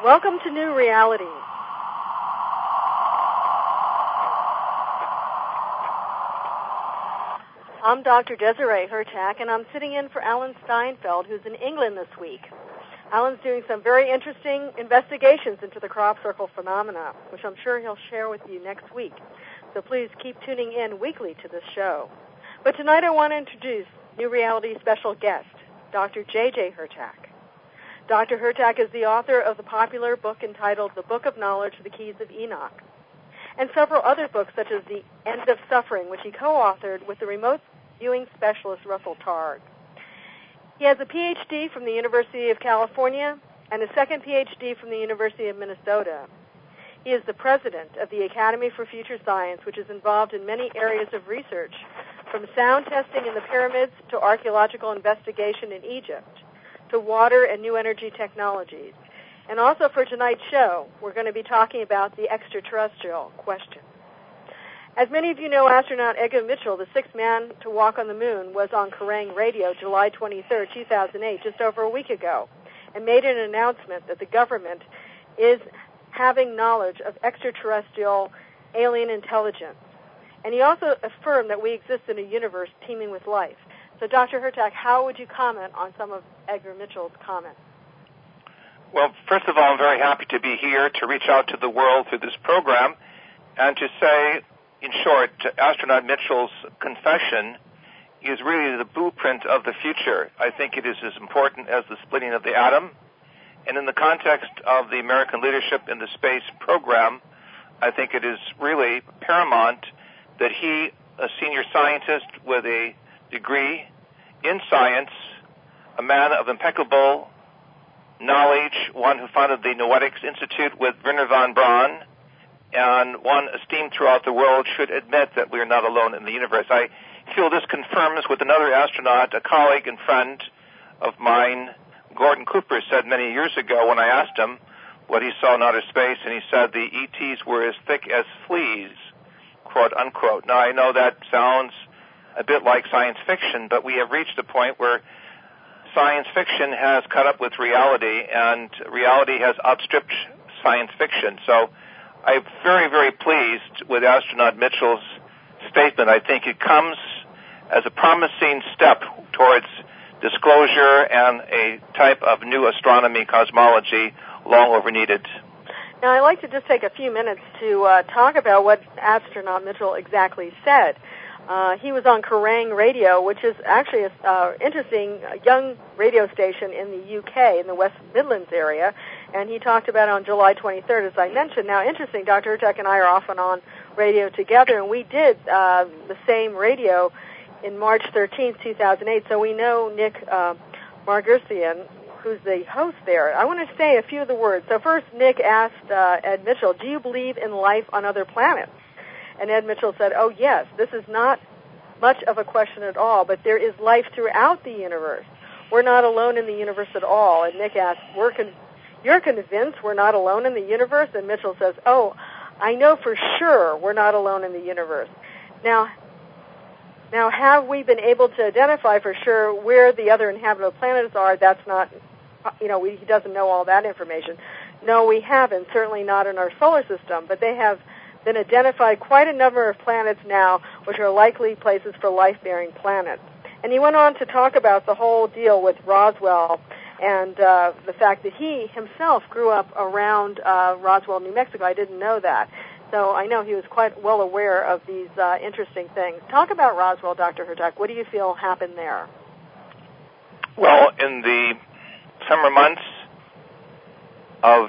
Welcome to New Reality. I'm Dr. Desiree Hurtak, and I'm sitting in for Alan Steinfeld, who's in England this week. Alan's doing some very interesting investigations into the crop circle phenomena, which I'm sure he'll share with you next week. So please keep tuning in weekly to this show. But tonight I want to introduce New Reality special guest, Dr. J.J. Hurtak. Dr. Hurtak is the author of the popular book entitled The Book of Knowledge, The Keys of Enoch, and several other books such as The End of Suffering, which he co-authored with the remote viewing specialist Russell Targ. He has a Ph.D. from the University of California and a second Ph.D. from the University of Minnesota. He is the president of the Academy for Future Science, which is involved in many areas of research, from sound testing in the pyramids to archaeological investigation in Egypt, to water and new energy technologies. And also for tonight's show, we're going to be talking about the extraterrestrial question. As many of you know, astronaut Edgar Mitchell, the sixth man to walk on the moon, was on Kerrang! Radio July 23, 2008, just over a week ago, and made an announcement that the government is having knowledge of extraterrestrial alien intelligence. And he also affirmed that we exist in a universe teeming with life. So, Dr. Hurtak, how would you comment on some of Edgar Mitchell's comments? Well, first of all, I'm very happy to be here to reach out to the world through this program and to say, in short, astronaut Mitchell's confession is really the blueprint of the future. I think it is as important as the splitting of the atom. And in the context of the American leadership in the space program, I think it is really paramount that he, a senior scientist with a degree in science, a man of impeccable knowledge, one who founded the Noetics Institute with Wernher von Braun, and one esteemed throughout the world, should admit that we are not alone in the universe. I feel this confirms with another astronaut, a colleague and friend of mine, Gordon Cooper, said many years ago when I asked him what he saw in outer space, and he said the ETs were as thick as fleas, quote unquote. Now, I know that sounds a bit like science fiction, but we have reached a point where science fiction has caught up with reality, and reality has outstripped science fiction. So I'm very, very pleased with astronaut Mitchell's statement. I think it comes as a promising step towards disclosure and a type of new astronomy cosmology long over needed. Now, I'd like to just take a few minutes to talk about what astronaut Mitchell exactly said. He was on Kerrang! Radio, which is actually an interesting young radio station in the UK, in the West Midlands area, and he talked about it on July 23rd, as I mentioned. Now, interesting, Dr. Hurtak and I are often on radio together, and we did the same radio in March 13th, 2008, so we know Nick Margersian, who's the host there. I want to say a few of the words. So first, Nick asked Ed Mitchell, do you believe in life on other planets? And Ed Mitchell said, oh, yes, this is not much of a question at all, but there is life throughout the universe. We're not alone in the universe at all. And Nick asked, you're convinced we're not alone in the universe? And Mitchell says, oh, I know for sure we're not alone in the universe. Now, have we been able to identify for sure where the other inhabitable planets are? That's not, he doesn't know all that information. No, we haven't, certainly not in our solar system, but they have been identified quite a number of planets now, which are likely places for life-bearing planets. And he went on to talk about the whole deal with Roswell and the fact that he himself grew up around Roswell, New Mexico. I didn't know that. So I know he was quite well aware of these interesting things. Talk about Roswell, Dr. Hurtak. What do you feel happened there? Well, in the summer months of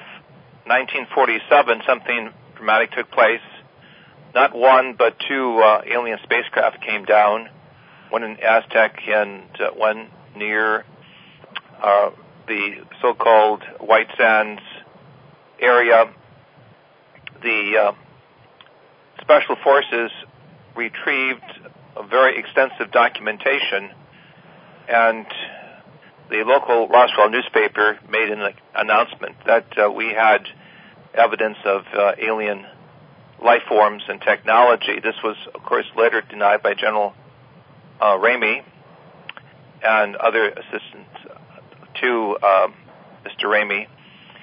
1947, something dramatic took place. Not one, but two alien spacecraft came down, one in Aztec and one near the so-called White Sands area. The Special Forces retrieved a very extensive documentation, and the local Roswell newspaper made an announcement that we had evidence of alien life forms and technology. This was, of course, later denied by General Ramey and other assistants to Mr. Ramey.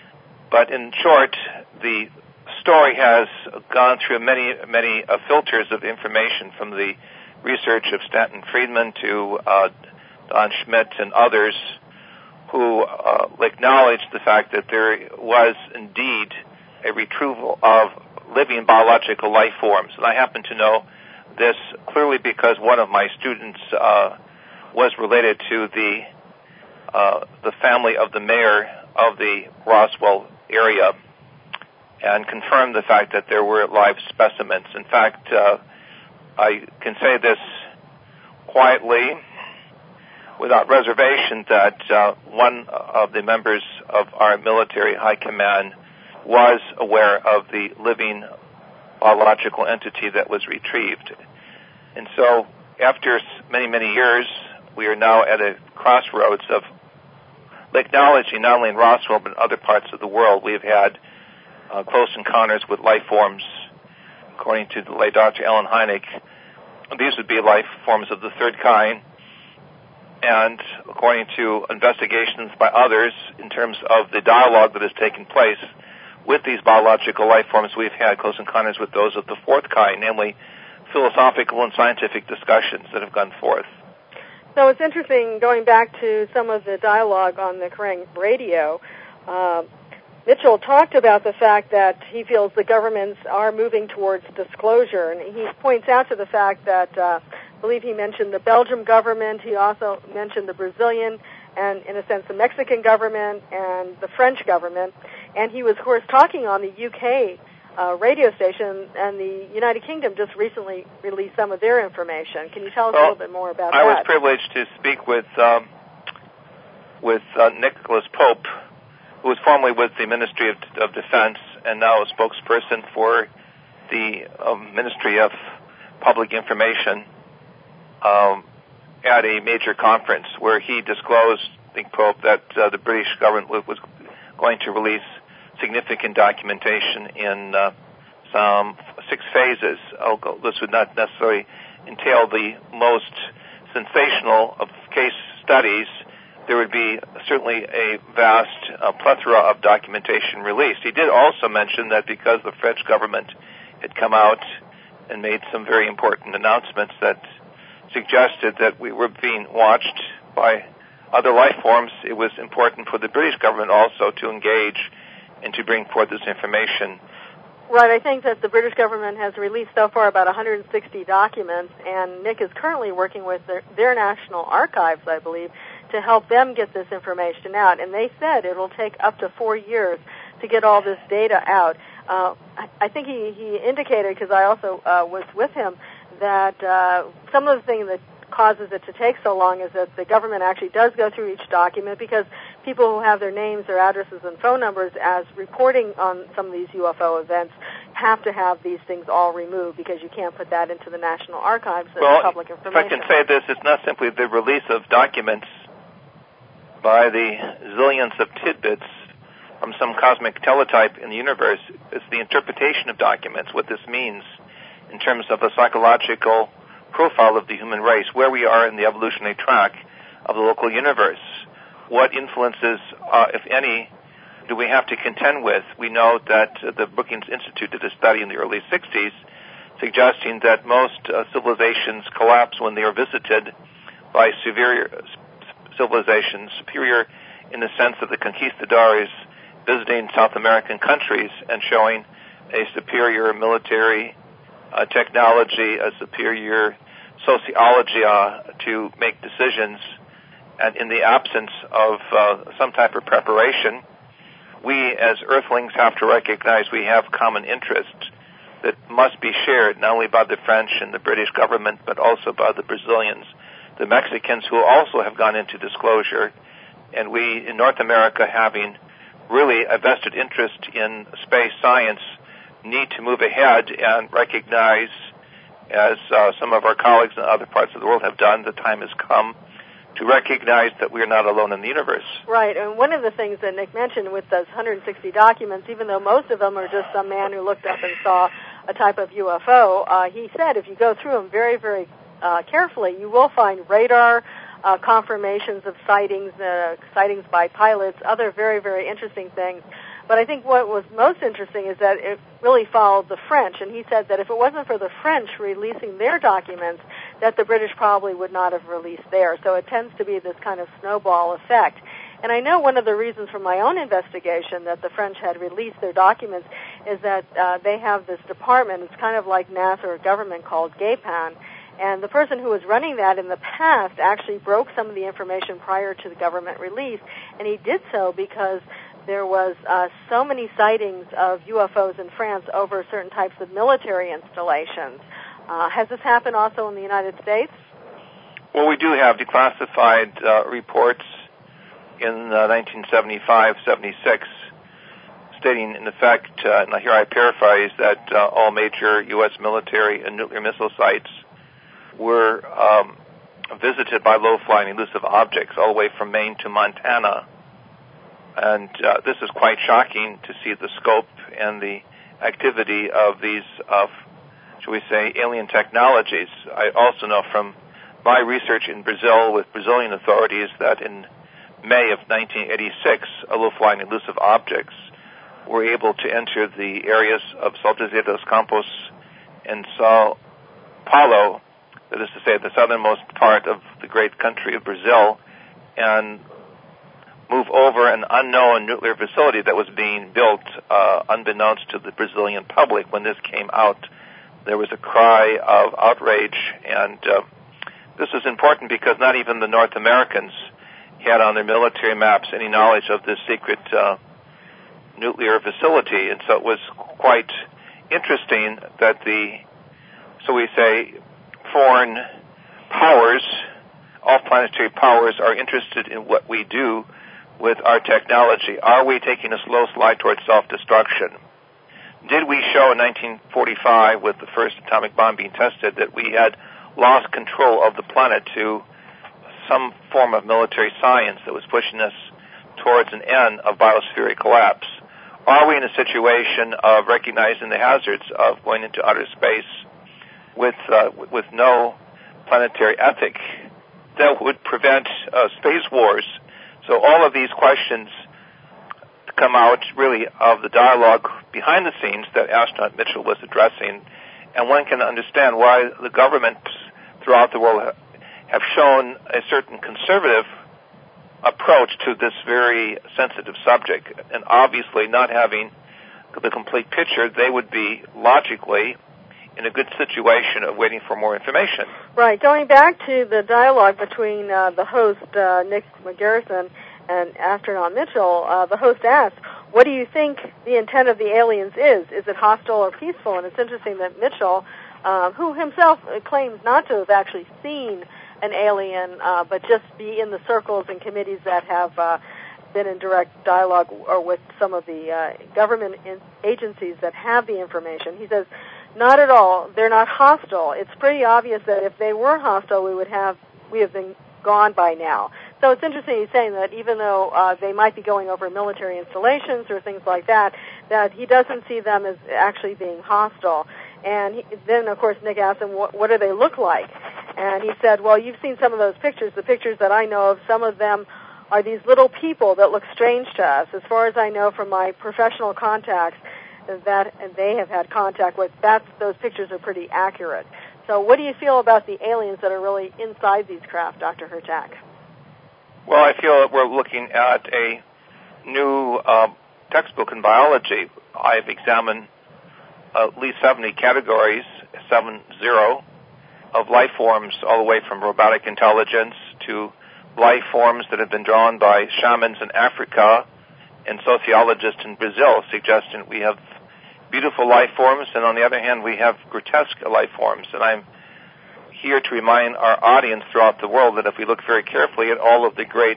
But in short, the story has gone through many filters of information, from the research of Stanton Friedman to Don Schmidt and others, who acknowledged the fact that there was indeed a retrieval of living biological life forms. And I happen to know this clearly because one of my students was related to the family of the mayor of the Roswell area, and confirmed the fact that there were live specimens. In fact, I can say this quietly, without reservation, that one of the members of our military high command was aware of the living biological entity that was retrieved. And so, after many years, we are now at a crossroads of acknowledging, not only in Roswell but in other parts of the world, we have had close encounters with life forms. According to the late Dr. Allen Hynek, these would be life forms of the third kind. And according to investigations by others, in terms of the dialogue that has taken place with these biological life forms, we've had close encounters with those of the fourth kind, namely philosophical and scientific discussions that have gone forth. So it's interesting, going back to some of the dialogue on the Kerrang radio, Mitchell talked about the fact that he feels the governments are moving towards disclosure, and he points out to the fact that, I believe he mentioned the Belgian government, he also mentioned the Brazilian, and in a sense the Mexican government and the French government, and he was, of course, talking on the UK radio station, and the United Kingdom just recently released some of their information. Can you tell us a little bit more about that? I was privileged to speak with Nicholas Pope, who was formerly with the Ministry of Defense and now a spokesperson for the Ministry of Public Information, at a major conference where he disclosed, I think, Pope, that the British government was going to release significant documentation in some 6 phases. This would not necessarily entail the most sensational of case studies. There would be certainly a vast plethora of documentation released. He did also mention that because the French government had come out and made some very important announcements that suggested that we were being watched by other life forms, it was important for the British government also to engage and to bring forth this information. Right, I think that the British government has released so far about 160 documents, and Nick is currently working with their national archives, I believe, to help them get this information out. And they said it will take up to 4 years to get all this data out. I think he indicated, because I also was with him, that some of the things that causes it to take so long is that the government actually does go through each document, because people who have their names, their addresses, and phone numbers as reporting on some of these UFO events have to have these things all removed, because you can't put that into the National Archives as public information. If I can say this, it's not simply the release of documents by the zillions of tidbits from some cosmic teletype in the universe. It's the interpretation of documents, what this means in terms of a psychological profile of the human race, where we are in the evolutionary track of the local universe. What influences, if any, do we have to contend with? We know that the Brookings Institute did a study in the early 60s suggesting that most civilizations collapse when they are visited by superior civilizations, superior in the sense of the conquistadores visiting South American countries and showing a superior military technology, a superior sociology to make decisions, and in the absence of some type of preparation, we as Earthlings have to recognize we have common interests that must be shared not only by the French and the British government, but also by the Brazilians, the Mexicans, who also have gone into disclosure, and we in North America, having really a vested interest in space science, need to move ahead and recognize, as some of our colleagues in other parts of the world have done, the time has come to recognize that we are not alone in the universe. Right, and one of the things that Nick mentioned with those 160 documents, even though most of them are just some man who looked up and saw a type of UFO, he said if you go through them very, very carefully, you will find radar confirmations of sightings by pilots, other very, very interesting things. But I think what was most interesting is that it really followed the French, and he said that if it wasn't for the French releasing their documents, that the British probably would not have released theirs. So it tends to be this kind of snowball effect. And I know one of the reasons from my own investigation that the French had released their documents is that they have this department, it's kind of like NASA or government, called GAPAN. And the person who was running that in the past actually broke some of the information prior to the government release, and he did so because there was so many sightings of UFOs in France over certain types of military installations. Has this happened also in the United States? Well, we do have declassified reports in 1975-76 stating, in effect, and here I paraphrase, that all major U.S. military and nuclear missile sites were visited by low-flying elusive objects all the way from Maine to Montana. And this is quite shocking to see the scope and the activity of these, shall we say, alien technologies. I also know from my research in Brazil with Brazilian authorities that in May of 1986, low-flying elusive objects were able to enter the areas of São José dos Campos and São Paulo, that is to say, the southernmost part of the great country of Brazil, and move over an unknown nuclear facility that was being built unbeknownst to the Brazilian public. When this came out, there was a cry of outrage, and this was important because not even the North Americans had on their military maps any knowledge of this secret nuclear facility, and so it was quite interesting that the, so we say, foreign powers, all planetary powers, are interested in what we do with our technology. Are we taking a slow slide towards self-destruction? Did we show in 1945, with the first atomic bomb being tested, that we had lost control of the planet to some form of military science that was pushing us towards an end of biospheric collapse? Are we in a situation of recognizing the hazards of going into outer space with no planetary ethic that would prevent space wars? So all of these questions come out really of the dialogue behind the scenes that Astronaut Mitchell was addressing, and one can understand why the governments throughout the world have shown a certain conservative approach to this very sensitive subject. And obviously, not having the complete picture, they would be logically in a good situation of waiting for more information. Right. Going back to the dialogue between the host, Nick McGarrison, and astronaut Mitchell, the host asked, what do you think the intent of the aliens is? Is it hostile or peaceful? And it's interesting that Mitchell, who himself claims not to have actually seen an alien, but just be in the circles and committees that have been in direct dialogue or with some of the government agencies that have the information. He says, not at all. They're not hostile. It's pretty obvious that if they were hostile, we have been gone by now. So it's interesting he's saying that even though they might be going over military installations or things like that, that he doesn't see them as actually being hostile. And then, of course, Nick asked him, what do they look like? And he said, well, you've seen some of those pictures. The pictures that I know of, some of them are these little people that look strange to us. As far as I know from my professional contacts that they have had contact with, those pictures are pretty accurate. So what do you feel about the aliens that are really inside these craft, Dr. Hurtak? Well, I feel that we're looking at a new textbook in biology. I've examined at least 70 categories, 70, of life forms, all the way from robotic intelligence to life forms that have been drawn by shamans in Africa and sociologists in Brazil, suggesting we have beautiful life forms, and on the other hand, we have grotesque life forms. And I'm here to remind our audience throughout the world that if we look very carefully at all of the great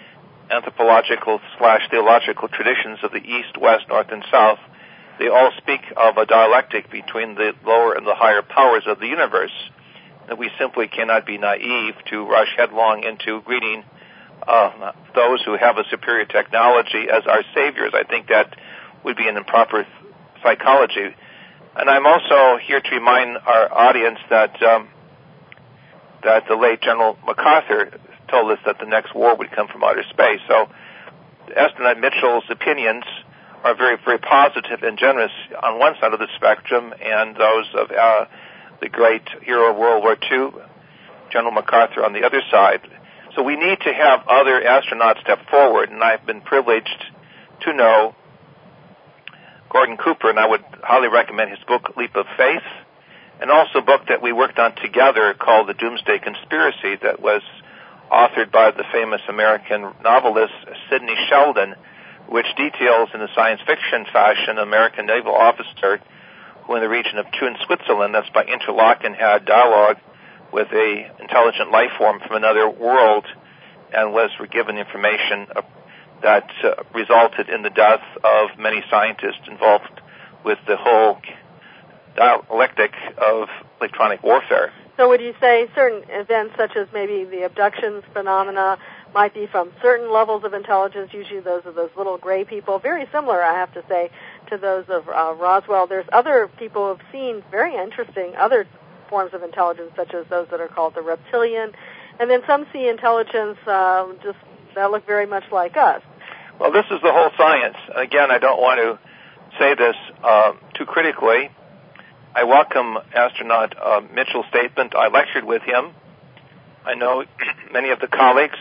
anthropological/theological traditions of the East, West, North, and South, they all speak of a dialectic between the lower and the higher powers of the universe, that we simply cannot be naive to rush headlong into greeting those who have a superior technology as our saviors. I think that would be an improper psychology. And I'm also here to remind our audience that the late General MacArthur told us that the next war would come from outer space. So Astronaut Mitchell's opinions are very, very positive and generous on one side of the spectrum, and those of the great hero of World War II, General MacArthur, on the other side. So we need to have other astronauts step forward, and I've been privileged to know Gordon Cooper, and I would highly recommend his book, Leap of Faith, and also a book that we worked on together called The Doomsday Conspiracy that was authored by the famous American novelist Sidney Sheldon, which details in a science fiction fashion an American naval officer who in the region of Thun, Switzerland, that's by Interlaken, had dialogue with a intelligent life form from another world and was given information that resulted in the death of many scientists involved with the whole dialectic of electronic warfare. So would you say certain events such as maybe the abductions phenomena might be from certain levels of intelligence, usually those of those little gray people, very similar, I have to say, to those of Roswell. There's other people who have seen very interesting other forms of intelligence, such as those that are called the reptilian, and then some see intelligence just that look very much like us. Well, this is the whole science. Again, I don't want to say this too critically. I welcome astronaut Mitchell's statement. I lectured with him. I know many of the colleagues,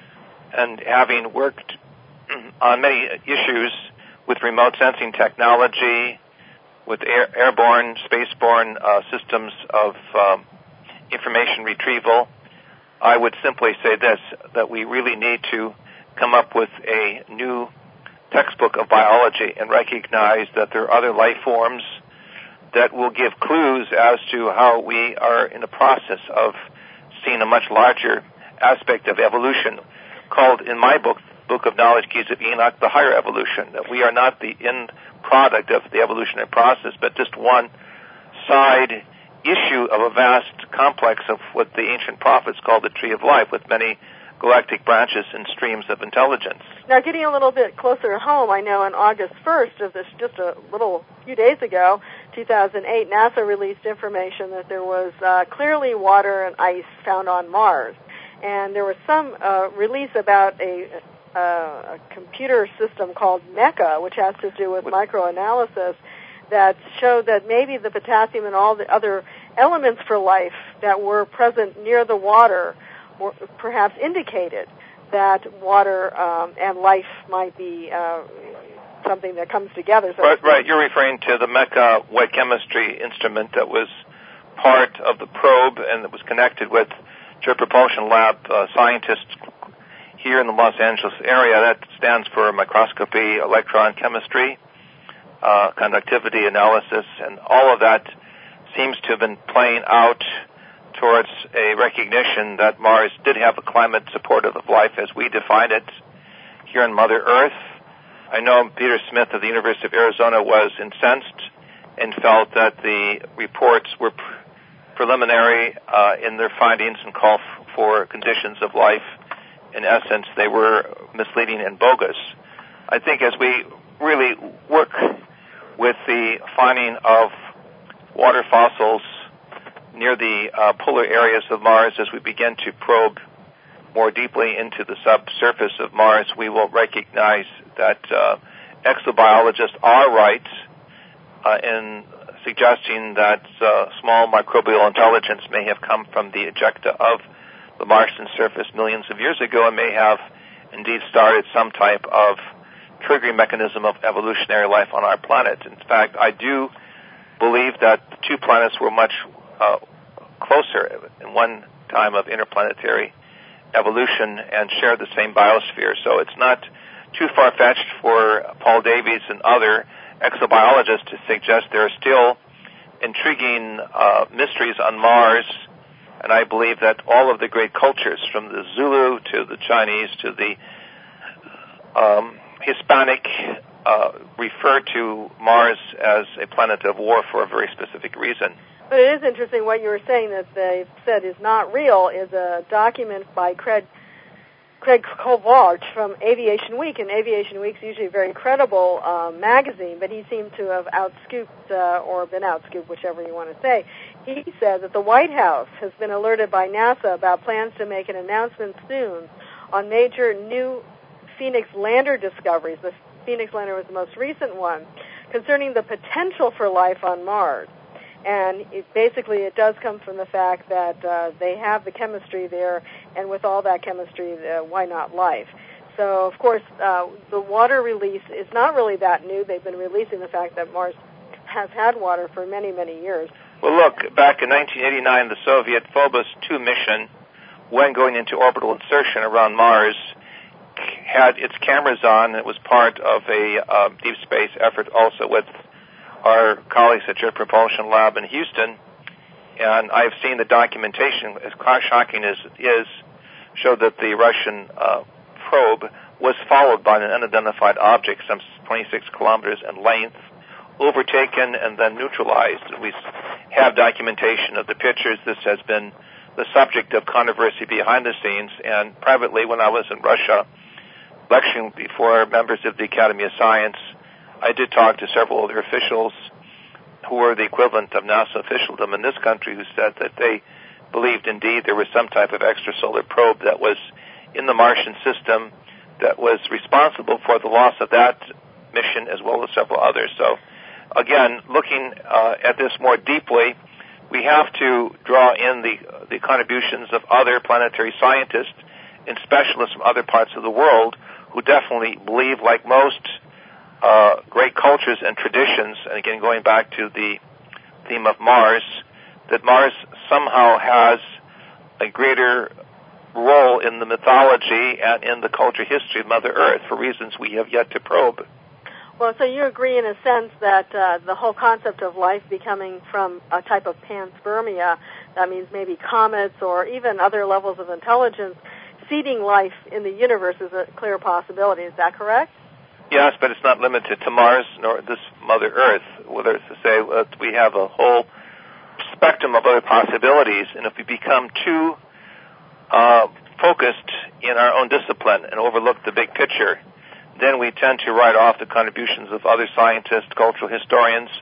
and having worked on many issues with remote sensing technology, with airborne, spaceborne systems of information retrieval, I would simply say this, that we really need to come up with a new textbook of biology and recognize that there are other life forms that will give clues as to how we are in the process of seeing a much larger aspect of evolution, called in my book, Book of Knowledge, Keys of Enoch, the higher evolution, that we are not the end product of the evolutionary process, but just one side issue of a vast complex of what the ancient prophets called the tree of life, with many galactic branches and streams of intelligence. Now, getting a little bit closer to home, I know on August 1st of this, just a few days ago, 2008, NASA released information that there was clearly water and ice found on Mars. And there was some release about a computer system called MECA, which has to do with microanalysis, that showed that maybe the potassium and all the other elements for life that were present near the water were perhaps indicated that water and life might be something that comes together. So right. You're referring to the MECA white chemistry instrument that was part of the probe and that was connected with Jet Propulsion Lab scientists here in the Los Angeles area. That stands for microscopy, electron chemistry, conductivity analysis, and all of that seems to have been playing out towards a recognition that Mars did have a climate supportive of life as we define it here on Mother Earth. I know Peter Smith of the University of Arizona was incensed and felt that the reports were preliminary in their findings and called for conditions of life. In essence, they were misleading and bogus. I think as we really work with the finding of water fossils near the polar areas of Mars, as we begin to probe more deeply into the subsurface of Mars, we will recognize that exobiologists are right in suggesting that small microbial intelligence may have come from the ejecta of the Martian surface millions of years ago and may have indeed started some type of triggering mechanism of evolutionary life on our planet. In fact, I do believe that the two planets were much closer in one time of interplanetary evolution and share the same biosphere. So it's not too far-fetched for Paul Davies and other exobiologists to suggest there are still intriguing mysteries on Mars, and I believe that all of the great cultures, from the Zulu to the Chinese to the Hispanic, refer to Mars as a planet of war for a very specific reason. But it is interesting what you were saying that they've said is not real is a document by Craig Kowalcz from Aviation Week, and Aviation Week's usually a very credible magazine, but he seemed to have outscooped or been outscooped, whichever you want to say. He said that the White House has been alerted by NASA about plans to make an announcement soon on major new Phoenix lander discoveries. Phoenix Lander was the most recent one, concerning the potential for life on Mars. And it does come from the fact that they have the chemistry there, and with all that chemistry, why not life? So, of course, the water release is not really that new. They've been releasing the fact that Mars has had water for many, many years. Well, look, back in 1989, the Soviet Phobos 2 mission, when going into orbital insertion around Mars, had its cameras on. It was part of a deep space effort also with our colleagues at Jet Propulsion Lab in Houston, and I've seen the documentation, as shocking as it is, showed that the Russian probe was followed by an unidentified object, some 26 kilometers in length, overtaken and then neutralized. We have documentation of the pictures. This has been the subject of controversy behind the scenes, and privately, when I was in Russia lecturing before members of the Academy of Science, I did talk to several other officials who were the equivalent of NASA officialdom in this country, who said that they believed indeed there was some type of extrasolar probe that was in the Martian system that was responsible for the loss of that mission as well as several others. So, again, looking at this more deeply, we have to draw in the contributions of other planetary scientists and specialists from other parts of the world who definitely believe, like most great cultures and traditions, and again going back to the theme of Mars, that Mars somehow has a greater role in the mythology and in the culture history of Mother Earth for reasons we have yet to probe. Well, so you agree in a sense that the whole concept of life becoming from a type of panspermia, that means maybe comets or even other levels of intelligence, seeding life in the universe is a clear possibility. Is that correct? Yes, but it's not limited to Mars nor this Mother Earth. Whether it's to say we have a whole spectrum of other possibilities, and if we become too focused in our own discipline and overlook the big picture, then we tend to write off the contributions of other scientists, cultural historians,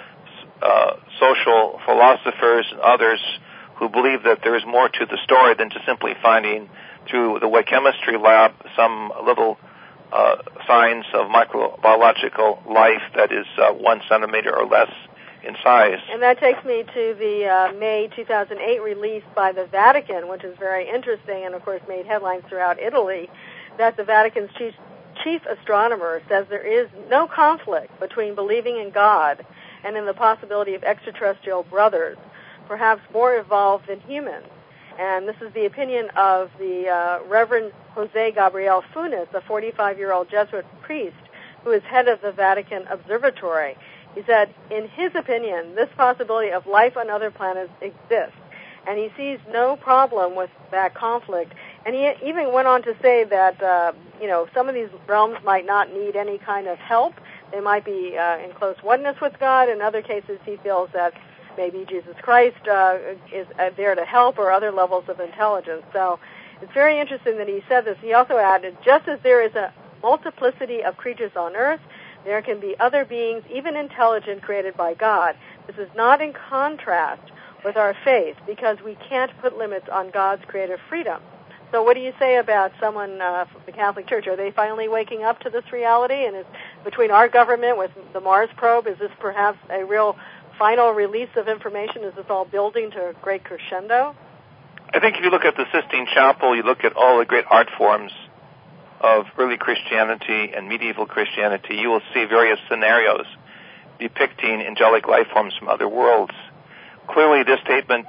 social philosophers, and others who believe that there is more to the story than just simply finding through the Chemistry lab some little signs of microbiological life that is 1 centimeter or less in size. And that takes me to the May 2008 release by the Vatican, which is very interesting and, of course, made headlines throughout Italy, that the Vatican's chief astronomer says there is no conflict between believing in God and in the possibility of extraterrestrial brothers, perhaps more evolved than humans. And this is the opinion of the Reverend Jose Gabriel Funes, a 45-year-old Jesuit priest who is head of the Vatican Observatory. He said, in his opinion, this possibility of life on other planets exists, and he sees no problem with that conflict. And he even went on to say that, some of these realms might not need any kind of help. They might be in close oneness with God. In other cases, he feels that maybe Jesus Christ is there to help, or other levels of intelligence. So it's very interesting that he said this. He also added, just as there is a multiplicity of creatures on earth, there can be other beings, even intelligent, created by God. This is not in contrast with our faith, because we can't put limits on God's creative freedom. So what do you say about someone from the Catholic Church? Are they finally waking up to this reality? And is between our government with the Mars probe, is this perhaps a real final release of information? Is this all building to a great crescendo? I think if you look at the Sistine Chapel, you look at all the great art forms of early Christianity and medieval Christianity, you will see various scenarios depicting angelic life forms from other worlds. Clearly, this statement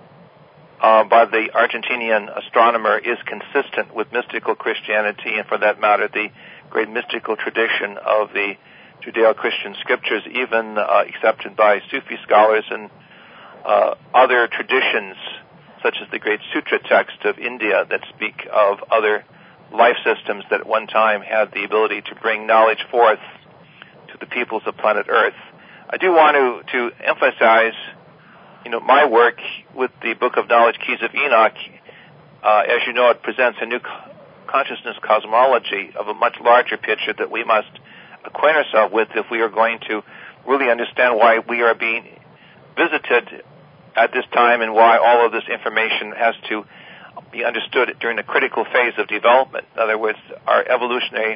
by the Argentinian astronomer is consistent with mystical Christianity, and for that matter, the great mystical tradition of the Judeo-Christian scriptures, even accepted by Sufi scholars and other traditions, such as the great sutra text of India that speak of other life systems that at one time had the ability to bring knowledge forth to the peoples of planet Earth. I do want to emphasize, my work with the Book of Knowledge, Keys of Enoch. As you know, it presents a new consciousness cosmology of a much larger picture that we must acquaint ourselves with if we are going to really understand why we are being visited at this time and why all of this information has to be understood during a critical phase of development. In other words, our evolutionary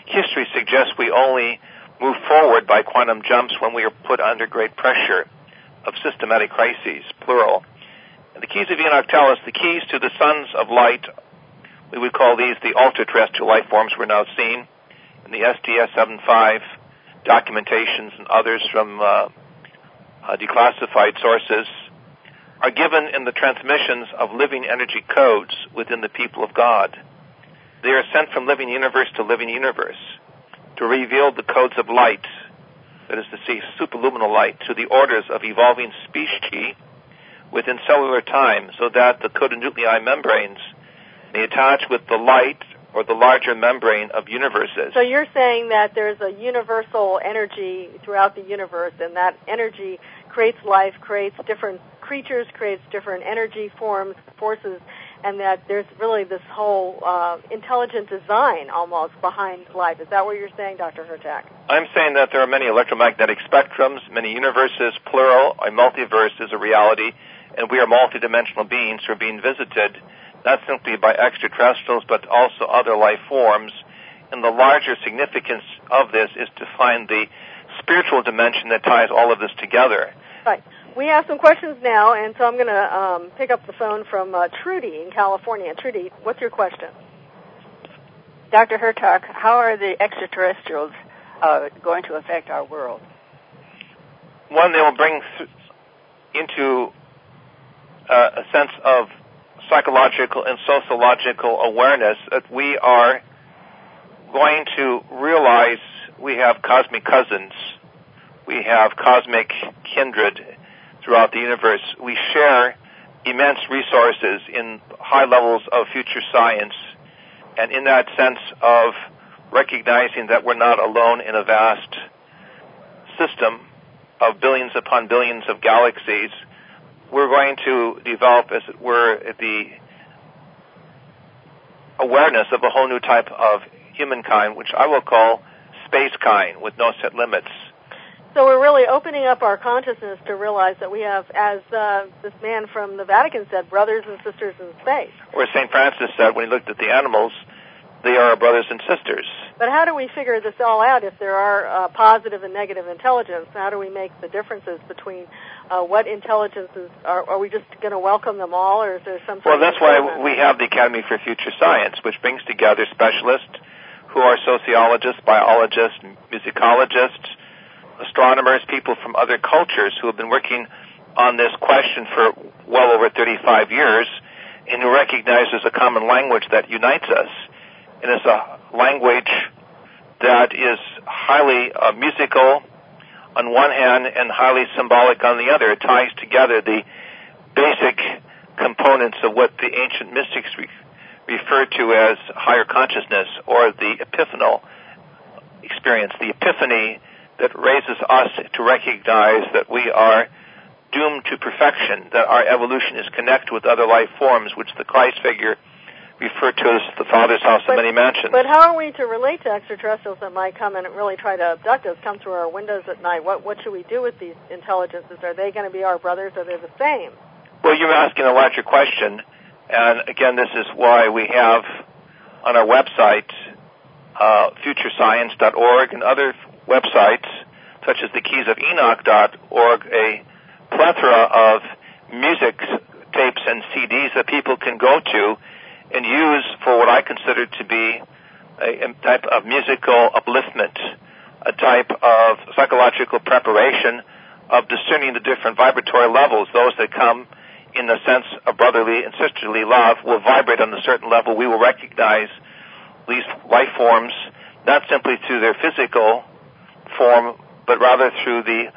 history suggests we only move forward by quantum jumps when we are put under great pressure of systematic crises, plural. And the keys of Enoch tell us the keys to the sons of light, we would call these the ultra-terrestrial life forms we're now seeing in the STS-75 documentations and others from declassified sources, are given in the transmissions of living energy codes within the people of God. They are sent from living universe to living universe to reveal the codes of light, that is to say, superluminal light, to the orders of evolving species within cellular time, so that the coded nuclei membranes may attach with the light or the larger membrane of universes. So you're saying that there's a universal energy throughout the universe, and that energy creates life, creates different creatures, creates different energy forms, forces, and that there's really this whole intelligent design almost behind life. Is that what you're saying, Dr. Hurtak? I'm saying that there are many electromagnetic spectrums, many universes, plural. A multiverse is a reality, and we are multidimensional beings who are being visited not simply by extraterrestrials, but also other life forms. And the larger significance of this is to find the spiritual dimension that ties all of this together. Right. We have some questions now, and so I'm going to pick up the phone from Trudy in California. Trudy, what's your question? Dr. Hurtak, how are the extraterrestrials going to affect our world? One, they will bring into a sense of psychological and sociological awareness that we are going to realize we have cosmic cousins, we have cosmic kindred throughout the universe. We share immense resources in high levels of future science, and in that sense of recognizing that we're not alone in a vast system of billions upon billions of galaxies, we're going to develop, as it were, the awareness of a whole new type of humankind, which I will call space kind, with no set limits. So we're really opening up our consciousness to realize that we have, as this man from the Vatican said, brothers and sisters in space. Or St. Francis said when he looked at the animals, they are our brothers and sisters. But how do we figure this all out if there are positive and negative intelligence? How do we make the differences between what intelligences are we just going to welcome them all, or is there some sort Well, that's why we have the Academy for Future Science, which brings together specialists who are sociologists, biologists, musicologists, astronomers, people from other cultures who have been working on this question for well over 35 years and who recognize there's a common language that unites us. And it's a language that is highly musical on one hand and highly symbolic on the other. It ties together the basic components of what the ancient mystics referred to as higher consciousness, or the epiphanal experience, the epiphany that raises us to recognize that we are doomed to perfection, that our evolution is connected with other life forms, which the Christ figure referred to as the Father's house of many mansions. But how are we to relate to extraterrestrials that might come and really try to abduct us, come through our windows at night? What should we do with these intelligences? Are they going to be our brothers, or are they the same? Well, you're asking a larger question, and again, this is why we have on our website, futurescience.org, and other websites, such as the keysofenoch.org, a plethora of music tapes and CDs that people can go to and use for what I consider to be a type of musical upliftment, a type of psychological preparation of discerning the different vibratory levels. Those that come in the sense of brotherly and sisterly love will vibrate on a certain level. We will recognize these life forms not simply through their physical form, but rather through the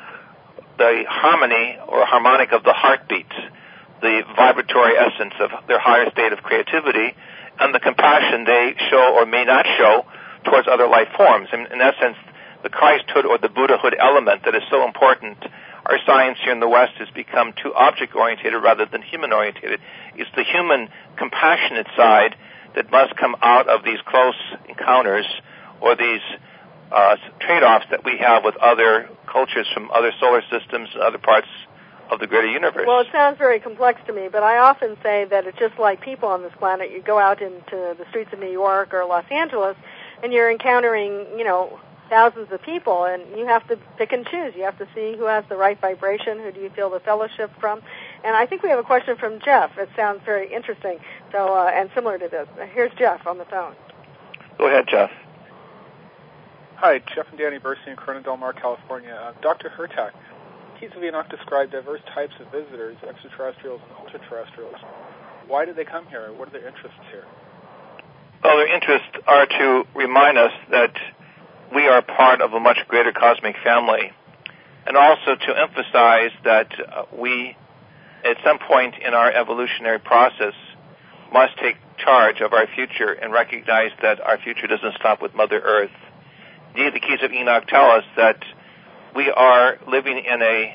harmony or harmonic of the heartbeat, the vibratory essence of their higher state of creativity, and the compassion they show or may not show towards other life forms. In that sense, the Christhood or the Buddhahood element that is so important. Our science here in the West has become too object-oriented rather than human-oriented. It's the human, compassionate side that must come out of these close encounters or these trade-offs that we have with other cultures from other solar systems and other parts of the greater universe. Well, it sounds very complex to me, but I often say that it's just like people on this planet. You go out into the streets of New York or Los Angeles, and you're encountering, thousands of people, and you have to pick and choose. You have to see who has the right vibration, who do you feel the fellowship from. And I think we have a question from Jeff. It sounds very interesting, and similar to this. Here's Jeff on the phone. Go ahead, Jeff. Hi, Jeff and Danny Bursey in Corona Del Mar, California. Dr. Hurtak, Keys of Enoch described diverse types of visitors, extraterrestrials and ultra-terrestrials. Why did they come here? What are their interests here? Well, their interests are to remind us that we are part of a much greater cosmic family, and also to emphasize that we, at some point in our evolutionary process, must take charge of our future and recognize that our future doesn't stop with Mother Earth. Indeed, the Keys of Enoch tell us that we are living in a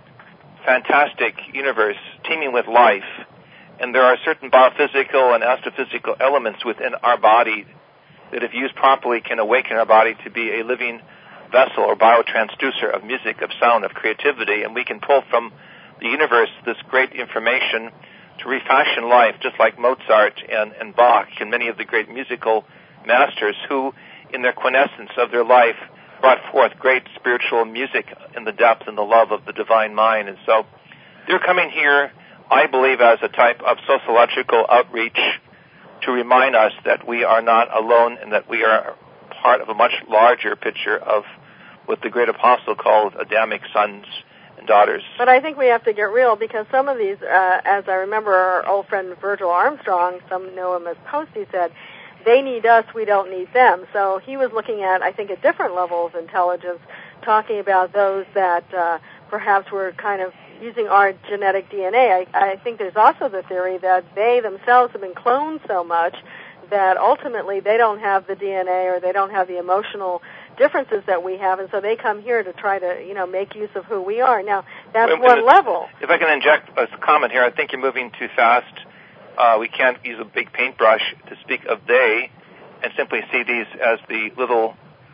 fantastic universe teeming with life, and there are certain biophysical and astrophysical elements within our body that, if used properly, can awaken our body to be a living vessel or biotransducer of music, of sound, of creativity, and we can pull from the universe this great information to refashion life, just like Mozart and Bach and many of the great musical masters who, in their quintessence of their life, brought forth great spiritual music in the depth and the love of the divine mind. And so they're coming here, I believe, as a type of sociological outreach to remind us that we are not alone and that we are part of a much larger picture of what the great apostle called Adamic sons and daughters. But I think we have to get real, because some of these, as I remember our old friend Virgil Armstrong, some know him as Posty, said, they need us, we don't need them. So he was looking at, I think, a different level of intelligence, talking about those that perhaps were kind of using our genetic DNA. I think there's also the theory that they themselves have been cloned so much that ultimately they don't have the DNA or they don't have the emotional differences that we have, and so they come here to try to, make use of who we are. Now, that's one level. If I can inject a comment here, I think you're moving too fast. We can't use a big paintbrush to speak of they and simply see these as the little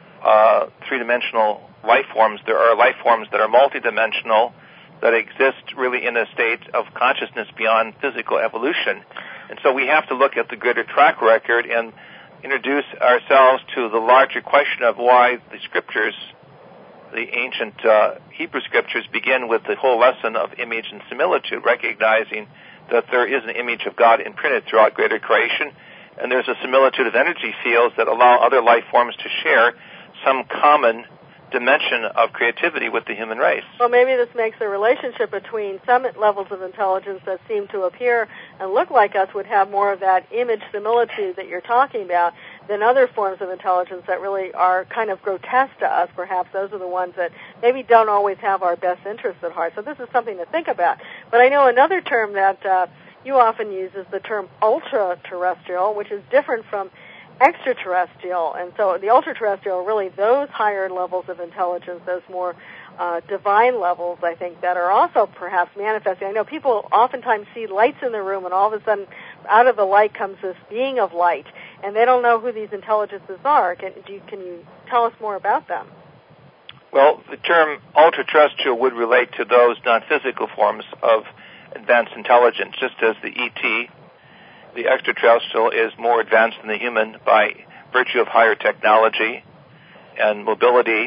three-dimensional life forms. There are life forms that are multidimensional, that exist really in a state of consciousness beyond physical evolution. And so we have to look at the greater track record and introduce ourselves to the larger question of why the scriptures, the ancient Hebrew scriptures, begin with the whole lesson of image and similitude, recognizing that there is an image of God imprinted throughout greater creation, and there's a similitude of energy fields that allow other life forms to share some common dimension of creativity with the human race. Well, maybe this makes a relationship between some levels of intelligence that seem to appear and look like us would have more of that image similitude that you're talking about than other forms of intelligence that really are kind of grotesque to us. Perhaps those are the ones that maybe don't always have our best interests at heart. So this is something to think about. But I know another term that you often use is the term ultra-terrestrial, which is different from extraterrestrial. And so the ultra-terrestrial are really those higher levels of intelligence, those more divine levels, I think, that are also perhaps manifesting. I know people oftentimes see lights in the room, and all of a sudden out of the light comes this being of light, and they don't know who these intelligences are. Can you tell us more about them? Well, the term ultra-terrestrial would relate to those non-physical forms of advanced intelligence, just as the ET, the extraterrestrial, is more advanced than the human by virtue of higher technology and mobility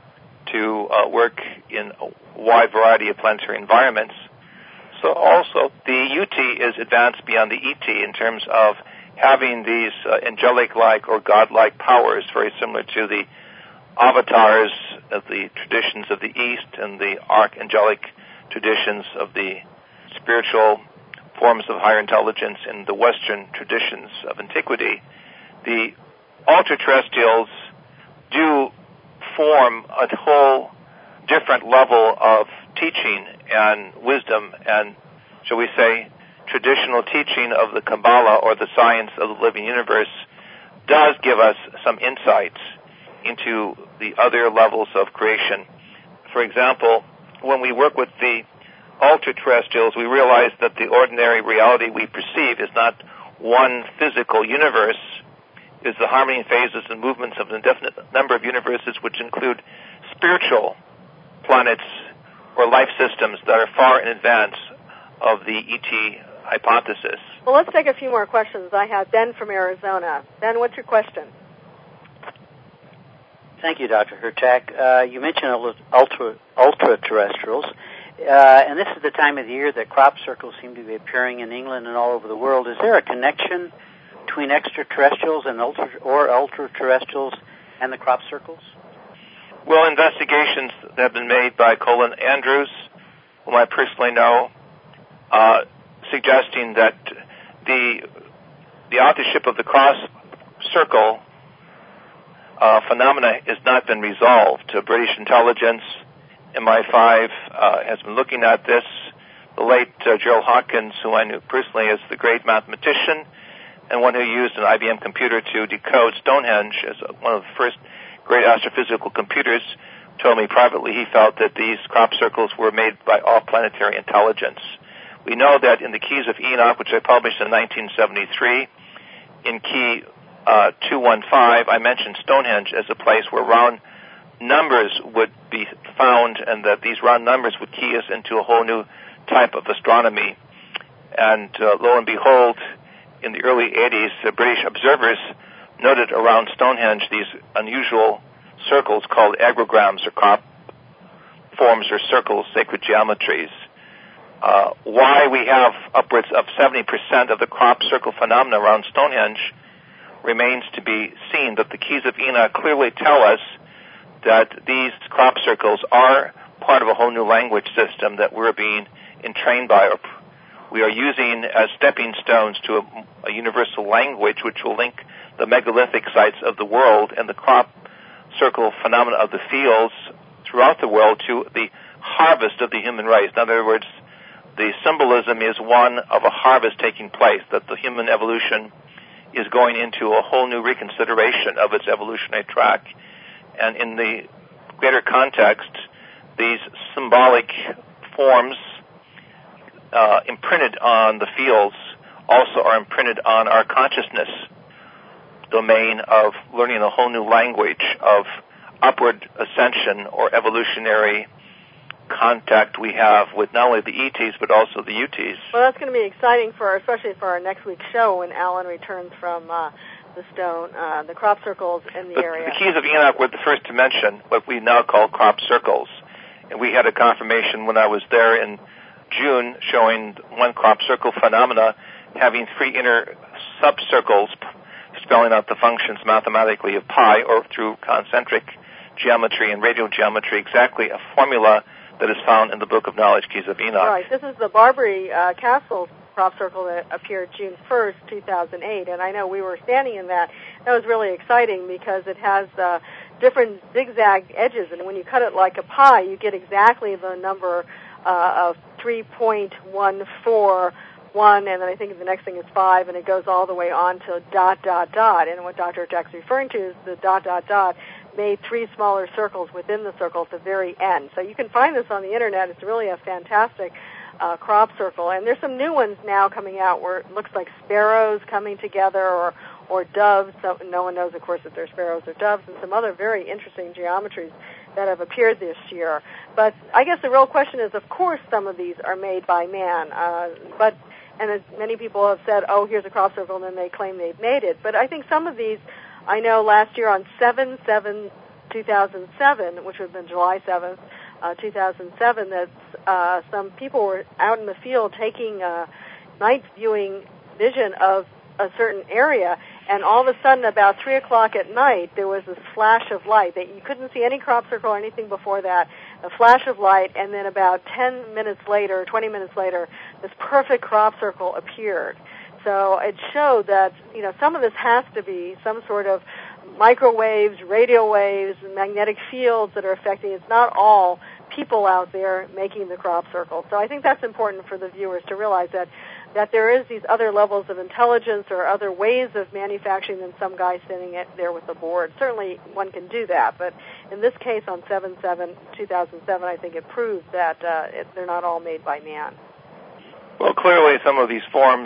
to work in a wide variety of planetary environments. So also the UT is advanced beyond the ET in terms of having these angelic-like or godlike powers, very similar to the avatars of the traditions of the East and the archangelic traditions of the spiritual forms of higher intelligence in the Western traditions of antiquity. The ultra-terrestrials do form a whole different level of teaching and wisdom and, shall we say, traditional teaching of the Kabbalah or the science of the living universe does give us some insights into the other levels of creation. For example, when we work with the ultra-terrestrials, we realize that the ordinary reality we perceive is not one physical universe, is the harmony phases and movements of an indefinite number of universes, which include spiritual planets or life systems that are far in advance of the ET hypothesis. Well, let's take a few more questions. I have Ben from Arizona. Ben, what's your question? Thank you, Dr. Hurtak. You mentioned ultra-terrestrials, and this is the time of the year that crop circles seem to be appearing in England and all over the world. Is there a connection between extraterrestrials and ultra-terrestrials and the crop circles? Well, investigations that have been made by Colin Andrews, whom I personally know, suggesting that the authorship of the cross circle phenomena has not been resolved. British intelligence, MI5, has been looking at this. The late Gerald Hawkins, who I knew personally as the great mathematician and one who used an IBM computer to decode Stonehenge as one of the first great astrophysical computers, told me privately he felt that these crop circles were made by all planetary intelligence. We know that in the Keys of Enoch, which I published in 1973, in Key 215, I mentioned Stonehenge as a place where round numbers would be found, and that these round numbers would key us into a whole new type of astronomy. And lo and behold, in the early 80s, British observers noted around Stonehenge these unusual circles called agrograms, or crop forms or circles, sacred geometries. Why we have upwards of 70% of the crop circle phenomena around Stonehenge remains to be seen, but the Keys of Enoch clearly tell us that these crop circles are part of a whole new language system that we're being entrained by. We are using as stepping stones to a universal language which will link the megalithic sites of the world and the crop circle phenomena of the fields throughout the world to the harvest of the human race. In other words, the symbolism is one of a harvest taking place, that the human evolution is going into a whole new reconsideration of its evolutionary track. And in the greater context, these symbolic forms imprinted on the fields also are imprinted on our consciousness domain of learning a whole new language of upward ascension or evolutionary contact we have with not only the ETs but also the UTs. Well, that's going to be exciting especially for our next week's show when Alan returns from the crop circles in the area. The Keys of Enoch were the first to mention what we now call crop circles, and we had a confirmation when I was there in June showing one crop circle phenomena having three inner subcircles spelling out the functions mathematically of pi, or through concentric geometry and radial geometry, exactly a formula that is found in the Book of Knowledge, Keys of Enoch. Right. This is the Barbary Castle crop circle that appeared June 1st, 2008, and I know we were standing in that. That was really exciting because it has different zigzag edges, and when you cut it like a pie, you get exactly the number of 3.141, and then I think the next thing is 5, and it goes all the way on to ... And what Dr. Jack's referring to is the ... made three smaller circles within the circle at the very end. So you can find this on the internet. It's really a fantastic crop circle. And there's some new ones now coming out where it looks like sparrows coming together or doves. So no one knows, of course, if they're sparrows or doves, and some other very interesting geometries that have appeared this year. But I guess the real question is, of course, some of these are made by man. And as many people have said, oh, here's a crop circle, and then they claim they've made it. But I think some of these, I know last year on 7/7/2007, which would have been July 7th, 2007, that some people were out in the field taking night viewing vision of a certain area, and all of a sudden about 3 o'clock at night there was this flash of light that you couldn't see any crop circle or anything before that, a flash of light, and then about 10 minutes later, 20 minutes later, this perfect crop circle appeared. So it showed that, some of this has to be some sort of microwaves, radio waves, magnetic fields that are affecting. It's not all people out there making the crop circle. So I think that's important for the viewers to realize that there is these other levels of intelligence or other ways of manufacturing than some guy sitting there with a board. Certainly one can do that, but in this case on 7/7/2007, I think it proves that they're not all made by man. Well, clearly some of these forms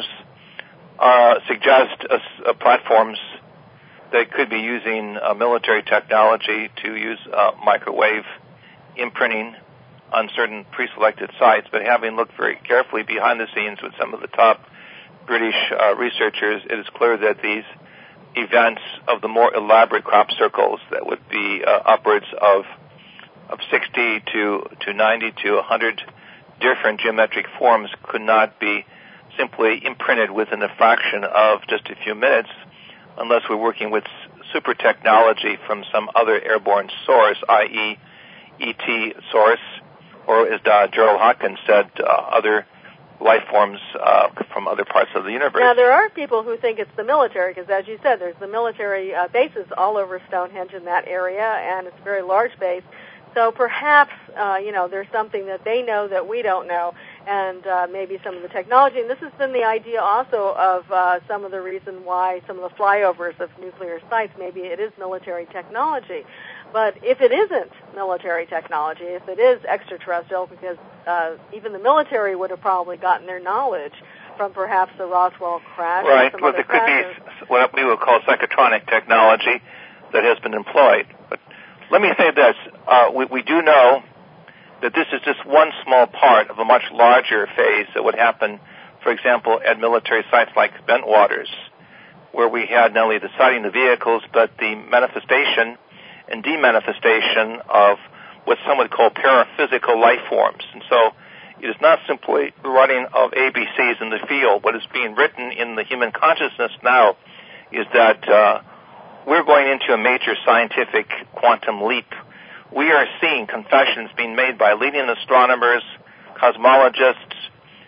suggest platforms that could be using military technology to use microwave imprinting on certain pre-selected sites. But having looked very carefully behind the scenes with some of the top British researchers, it is clear that these events of the more elaborate crop circles that would be upwards of 60 to 90 to 100 different geometric forms could not be simply imprinted within a fraction of just a few minutes unless we're working with super technology from some other airborne source, i.e. ET source, or as Gerald Hopkins said, other life forms from other parts of the universe. Now, there are people who think it's the military, because as you said, there's the military bases all over Stonehenge in that area, and it's a very large base. So perhaps, there's something that they know that we don't know, and maybe some of the technology. And this has been the idea also of some of the reason why some of the flyovers of nuclear sites, maybe it is military technology. But if it isn't military technology, if it is extraterrestrial, because even the military would have probably gotten their knowledge from perhaps the Roswell crash. Right. Well, there could be what we would call psychotronic technology that has been employed. But let me say this. We do know that this is just one small part of a much larger phase that would happen, for example, at military sites like Bentwaters, where we had not only the sighting of the vehicles, but the manifestation and demanifestation of what some would call paraphysical life forms. And so it is not simply the writing of ABCs in the field. What is being written in the human consciousness now is that we're going into a major scientific quantum leap. We are seeing confessions being made by leading astronomers, cosmologists,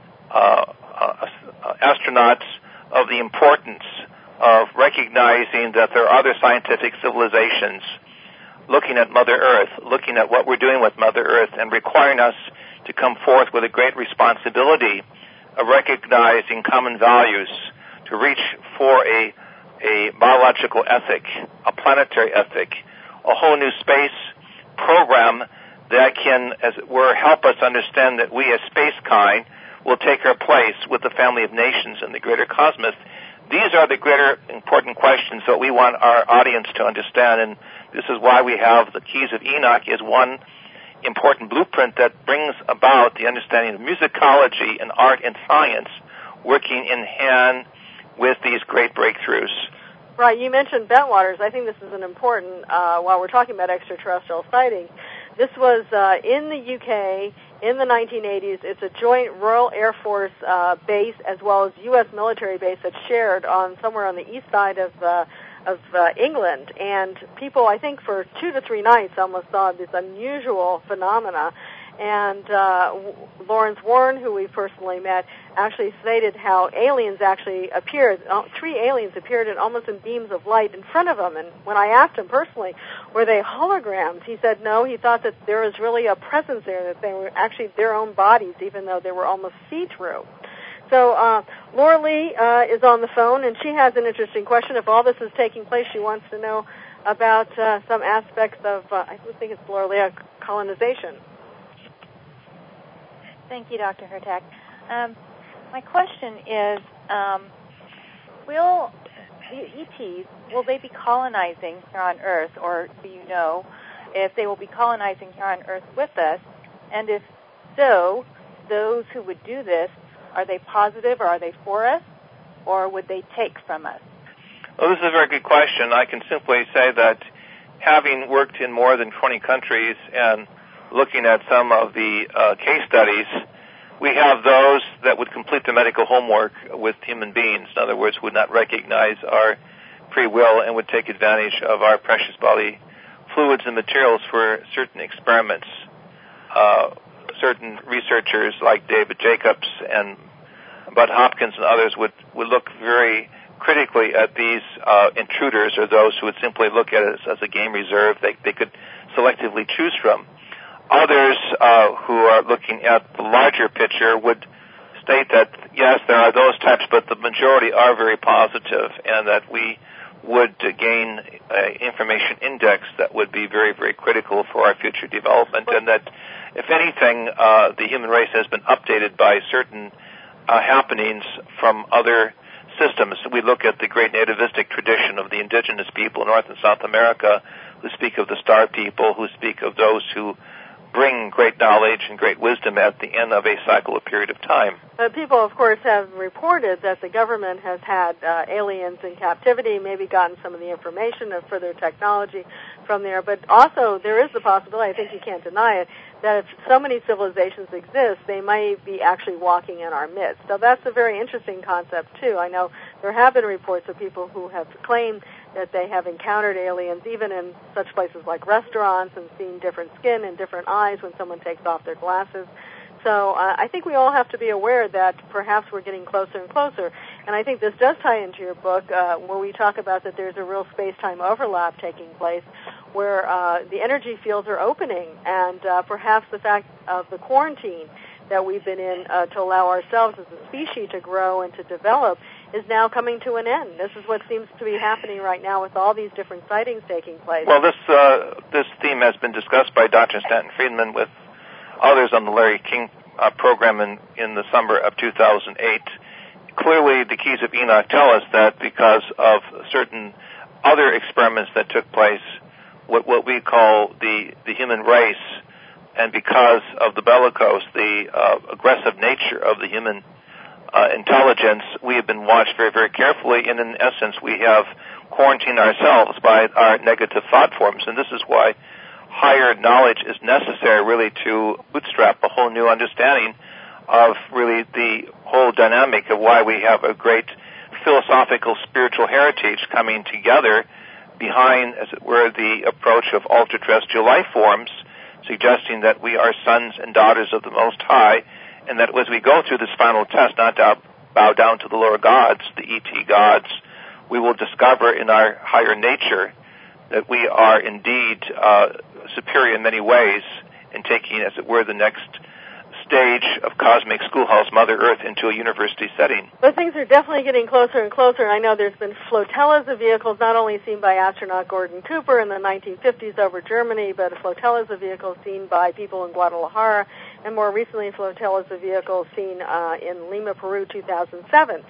astronauts of the importance of recognizing that there are other scientific civilizations looking at Mother Earth, looking at what we're doing with Mother Earth, and requiring us to come forth with a great responsibility of recognizing common values to reach for a biological ethic, a planetary ethic, a whole new space program that can, as it were, help us understand that we as space kind will take our place with the family of nations in the greater cosmos. These are the greater important questions that we want our audience to understand, and this is why we have the Keys of Enoch as one important blueprint that brings about the understanding of musicology and art and science working in hand with these great breakthroughs. Right, you mentioned Bentwaters. I think this is an important, while we're talking about extraterrestrial sightings, this was in the UK in the 1980s. It's a joint Royal Air Force base as well as U.S. military base that's shared on somewhere on the east side of England. And people, I think for 2 to 3 nights, almost saw this unusual phenomena. And Lawrence Warren, who we personally met, actually stated how aliens actually appeared. 3 aliens appeared almost in beams of light in front of him. And when I asked him personally, were they holograms? He said no. He thought that there was really a presence there, that they were actually their own bodies, even though they were almost see-through. So Laura Lee is on the phone, and she has an interesting question. If all this is taking place, she wants to know about some aspects of, I think it's Laura Lee, colonization. Thank you, Dr. Hurtak. My question is, will the ETs, will they be colonizing here on Earth, or do you know if they will be colonizing here on Earth with us? And if so, those who would do this, are they positive or are they for us, or would they take from us? Well, this is a very good question. I can simply say that having worked in more than 20 countries and looking at some of the case studies, we have those that would complete the medical homework with human beings. In other words, would not recognize our free will and would take advantage of our precious body fluids and materials for certain experiments. Certain researchers like David Jacobs and Bud Hopkins and others would look very critically at these intruders, or those who would simply look at it as a game reserve they could selectively choose from. Others who are looking at the larger picture would state that, yes, there are those types, but the majority are very positive, and that we would gain an information index that would be very, very critical for our future development, and that, if anything, the human race has been updated by certain happenings from other systems. We look at the great nativistic tradition of the indigenous people in North and South America, who speak of the star people, who speak of those who bring great knowledge and great wisdom at the end of a cycle, a period of time. People, of course, have reported that the government has had aliens in captivity, maybe gotten some of the information of further technology from there. But also, there is the possibility, I think you can't deny it, that if so many civilizations exist, they might be actually walking in our midst. So that's a very interesting concept, too. I know there have been reports of people who have claimed that they have encountered aliens, even in such places like restaurants, and seen different skin and different eyes when someone takes off their glasses. So I think we all have to be aware that perhaps we're getting closer and closer. And I think this does tie into your book, where we talk about that there's a real space-time overlap taking place, where the energy fields are opening, and perhaps the fact of the quarantine that we've been in to allow ourselves as a species to grow and to develop is now coming to an end. This is what seems to be happening right now with all these different sightings taking place. Well, this theme has been discussed by Dr. Stanton Friedman with others on the Larry King program in the summer of 2008. Clearly, the Keys of Enoch tell us that because of certain other experiments that took place, what we call the human race, and because of the bellicose, the aggressive nature of the human intelligence, we have been watched very, very carefully, and in essence, we have quarantined ourselves by our negative thought forms, and this is why higher knowledge is necessary really to bootstrap a whole new understanding of really the whole dynamic of why we have a great philosophical, spiritual heritage coming together behind, as it were, the approach of ultra-terrestrial life forms, suggesting that we are sons and daughters of the Most High, and that as we go through this final test, not to bow down to the lower gods, the ET gods, we will discover in our higher nature that we are indeed superior in many ways in taking, as it were, the next stage of cosmic schoolhouse Mother Earth into a university setting. But things are definitely getting closer and closer. I know there's been flotillas of vehicles not only seen by astronaut Gordon Cooper in the 1950s over Germany, but flotillas of vehicles seen by people in Guadalajara, and more recently flotillas of vehicles seen in Lima, Peru, 2007.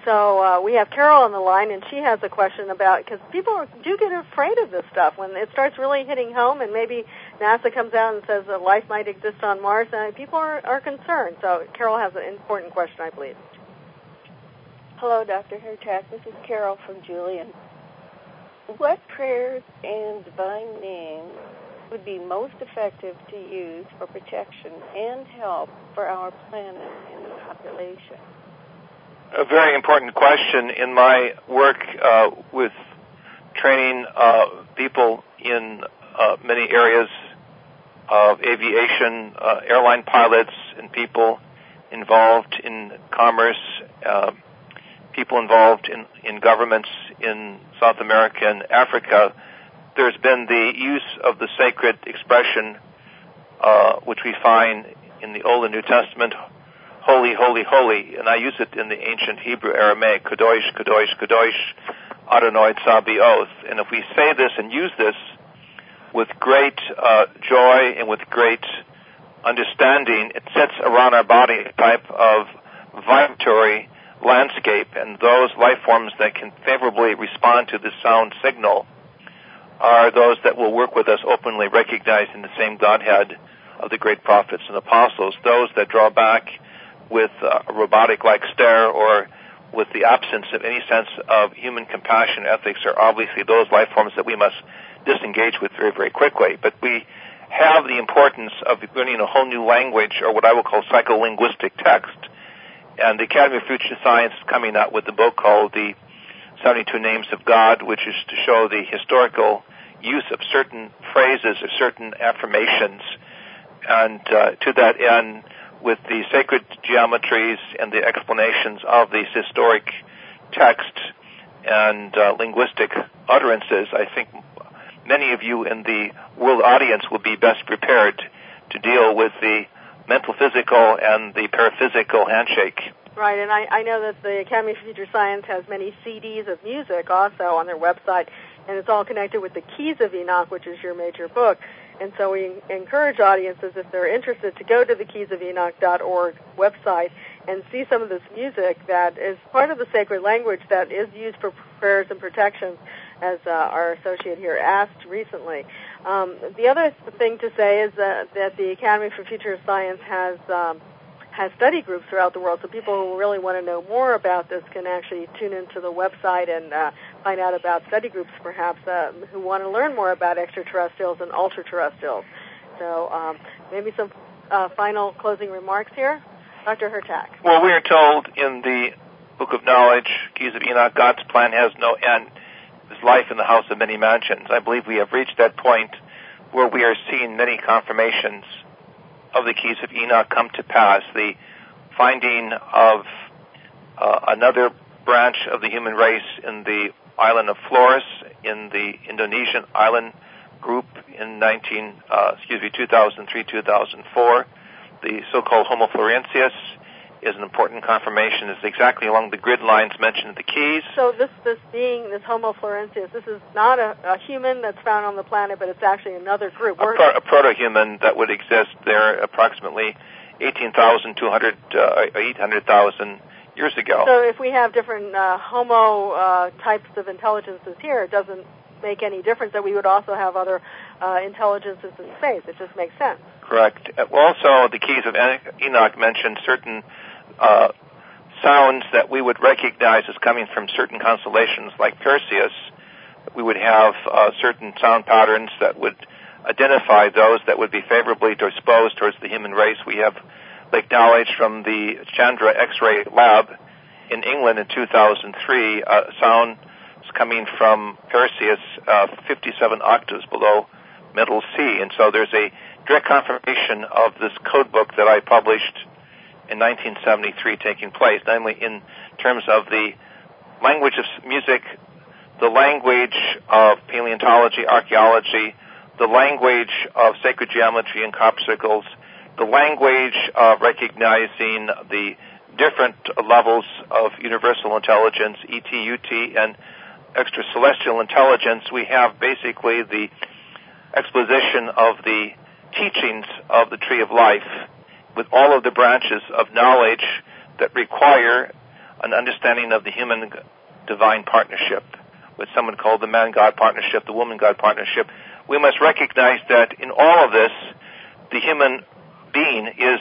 So we have Carol on the line, and she has a question about, because people do get afraid of this stuff when it starts really hitting home, and maybe NASA comes out and says that life might exist on Mars, and people are concerned. So Carol has an important question, I believe. Hello, Dr. Hurtak. This is Carol from Julian. What prayers and divine names would be most effective to use for protection and help for our planet and the population? A very important question. In my work with training people in many areas of aviation, airline pilots, and people involved in commerce, people involved in governments in South America and Africa, there's been the use of the sacred expression, which we find in the Old and New Testament, holy, holy, holy, and I use it in the ancient Hebrew Aramaic, kadosh, kadosh, kadosh, Adonai Tzabaoth. And if we say this and use this with great joy and with great understanding, it sets around our body a type of vibratory landscape, and those life forms that can favorably respond to this sound signal are those that will work with us openly, recognizing the same Godhead of the great prophets and apostles. Those that draw back with a robotic-like stare or with the absence of any sense of human compassion ethics are obviously those life forms that we must disengage with very, very quickly. But we have the importance of learning a whole new language, or what I will call psycholinguistic text. And the Academy of Future Science is coming out with a book called The 72 Names of God, which is to show the historical use of certain phrases or certain affirmations. And to that end, with the sacred geometries and the explanations of these historic text and linguistic utterances, I think many of you in the world audience will be best prepared to deal with the mental, physical, and the paraphysical handshake. Right, and I know that the Academy of Future Science has many CDs of music also on their website, and it's all connected with the Keys of Enoch, which is your major book. And so we encourage audiences, if they're interested, to go to the keysofenoch.org website and see some of this music that is part of the sacred language that is used for prayers and protections as our associate here asked recently. The other thing to say is that the Academy for Future Science has study groups throughout the world, so people who really want to know more about this can actually tune into the website and find out about study groups, perhaps, who want to learn more about extraterrestrials and ultra-terrestrials. So maybe some final closing remarks here. Dr. Hurtak. Well, we are told in the Book of Knowledge, Keys of Enoch, God's plan has no end. His life in the house of many mansions. I believe we have reached that point where we are seeing many confirmations of the Keys of Enoch come to pass. The finding of another branch of the human race in the island of Flores, in the Indonesian island group in 2003, 2004. The so-called Homo floresiensis is an important confirmation. It's exactly along the grid lines mentioned in the Keys. So this being, this Homo floresiensis, this is not a human that's found on the planet, but it's actually another group. A proto-human that would exist there approximately 800,000 years ago. So if we have different Homo types of intelligences here, it doesn't make any difference that we would also have other intelligences in space. It just makes sense. Correct. Also, the Keys of Enoch mentioned certain sounds that we would recognize as coming from certain constellations like Perseus. We would have certain sound patterns that would identify those that would be favorably disposed towards the human race. We have acknowledged from the Chandra X-ray lab in England in 2003 sound coming from Perseus 57 octaves below middle C. And so there's a direct confirmation of this code book that I published in 1973 taking place, namely in terms of the language of music, the language of paleontology, archaeology, the language of sacred geometry and crop circles, the language of recognizing the different levels of universal intelligence, ET, UT, and extracelestial intelligence. We have basically the exposition of the teachings of the Tree of Life with all of the branches of knowledge that require an understanding of the human-divine partnership, what someone called the man-God partnership, the woman-God partnership. We must recognize that in all of this, the human being is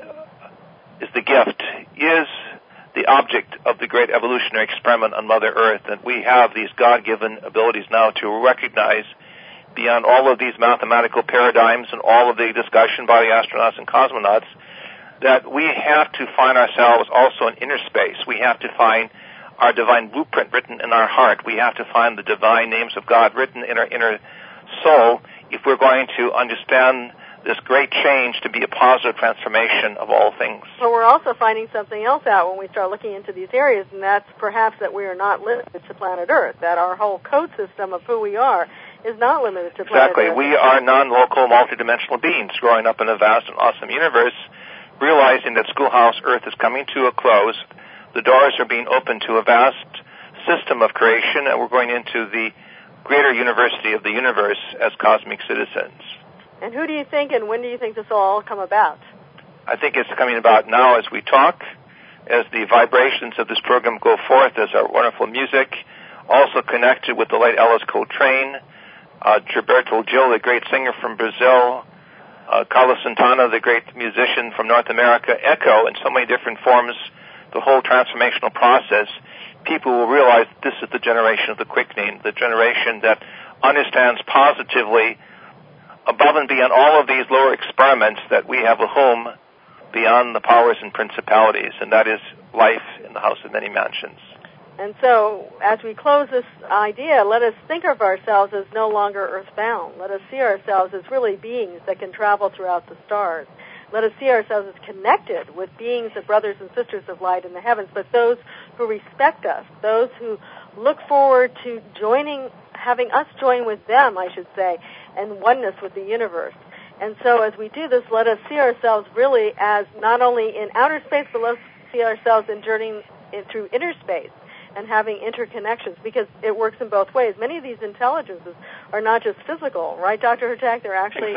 the gift, is the object of the great evolutionary experiment on Mother Earth, and we have these God-given abilities now to recognize beyond all of these mathematical paradigms and all of the discussion by the astronauts and cosmonauts that we have to find ourselves also in inner space. We have to find our divine blueprint written in our heart. We have to find the divine names of God written in our inner soul if we're going to understand this great change to be a positive transformation of all things. But we're also finding something else out when we start looking into these areas, and that's perhaps that we are not limited to planet Earth, that our whole code system of who we are is not limited to planet Earth. Exactly. We are non-local, multidimensional beings growing up in a vast and awesome universe, realizing that Schoolhouse Earth is coming to a close. The doors are being opened to a vast system of creation, and we're going into the greater university of the universe as cosmic citizens. And who do you think and when do you think this will all come about? I think it's coming about now as we talk, as the vibrations of this program go forth, as our wonderful music, also connected with the late Ellis Coltrane, Gilberto Gil, the great singer from Brazil, Carlos Santana, the great musician from North America, echo in so many different forms the whole transformational process. People will realize this is the generation of the quickening, the generation that understands positively above and beyond all of these lower experiments that we have a home beyond the powers and principalities, and that is life in the house of many mansions. And so, as we close this idea, let us think of ourselves as no longer earthbound. Let us see ourselves as really beings that can travel throughout the stars. Let us see ourselves as connected with beings and brothers and sisters of light in the heavens, but those who respect us, those who look forward to having us join with them, I should say, and oneness with the universe. And so as we do this, let us see ourselves really as not only in outer space, but let us see ourselves in journeying through inner space and having interconnections, because it works in both ways. Many of these intelligences are not just physical, right, Dr. Hurtak? They're actually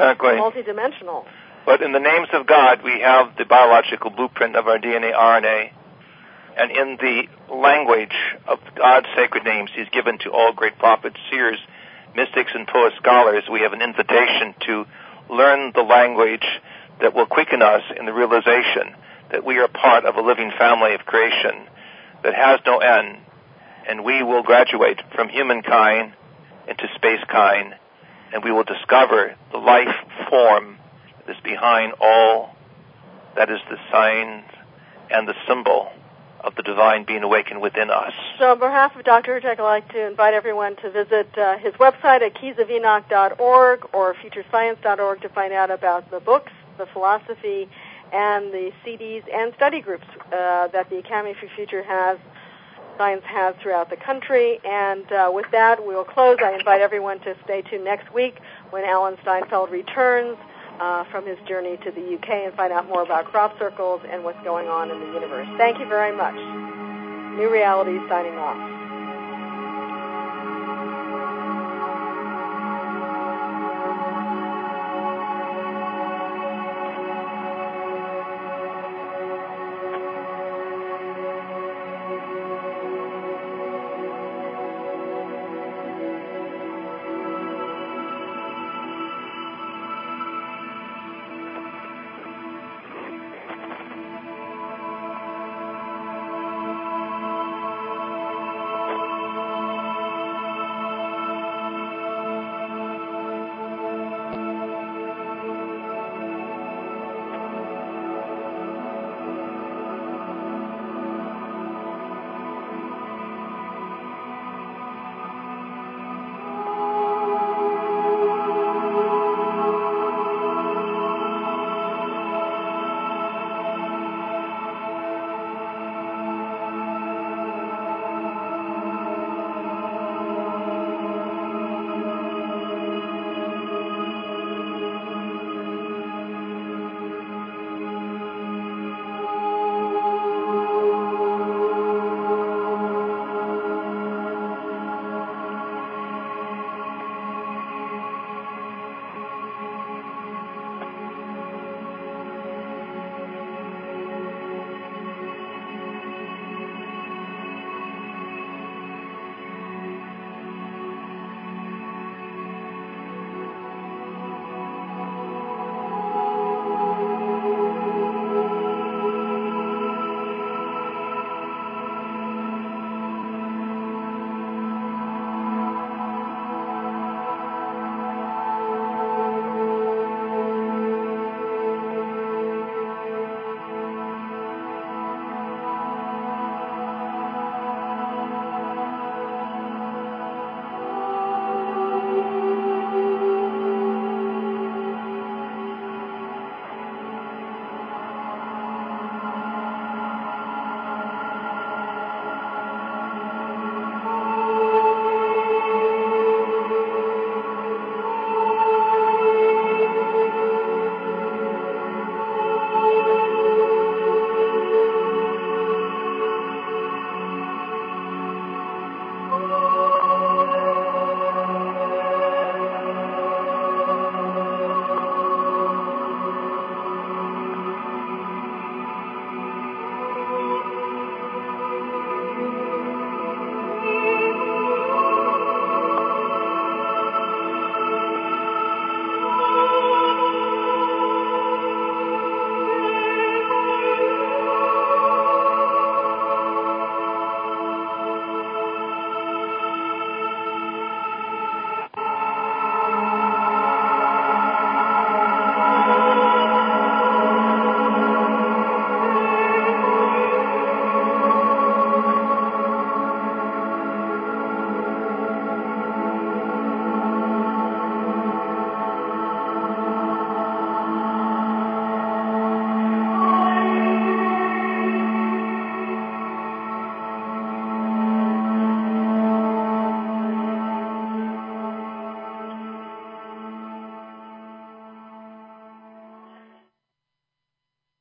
multidimensional. But in the names of God, we have the biological blueprint of our DNA, RNA, And in the language of God's sacred names He's given to all great prophets, seers, mystics, and poet scholars, we have an invitation to learn the language that will quicken us in the realization that we are part of a living family of creation that has no end, and we will graduate from humankind into spacekind, and we will discover the life form that is behind all that is the sign and the symbol of the divine being awakened within us. So on behalf of Dr. Hurtak, I'd like to invite everyone to visit his website at keysofenoch.org or futurescience.org to find out about the books, the philosophy, and the CDs and study groups that the Academy for Future Science has throughout the country. And with that, we will close. I invite everyone to stay tuned next week when Alan Steinfeld returns from his journey to the UK and find out more about crop circles and what's going on in the universe. Thank you very much. New Reality signing off.